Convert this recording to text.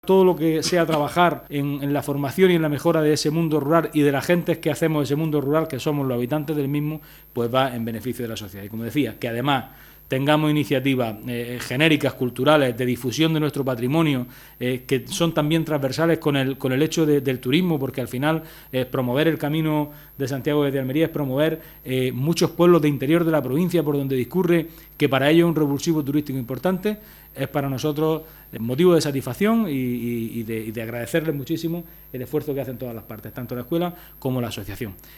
Todo lo que sea trabajar en la formación y en la mejora de ese mundo rural y de las gentes que hacemos ese mundo rural, que somos los habitantes del mismo, pues va en beneficio de la sociedad. Y como decía, que además tengamos iniciativas genéricas, culturales, de difusión de nuestro patrimonio, que son también transversales con el hecho del turismo, porque al final promover el Camino de Santiago desde Almería es promover muchos pueblos de interior de la provincia por donde discurre, que para ello es un revulsivo turístico importante. Es para nosotros motivo de satisfacción y de agradecerles muchísimo el esfuerzo que hacen todas las partes, tanto la escuela como la asociación.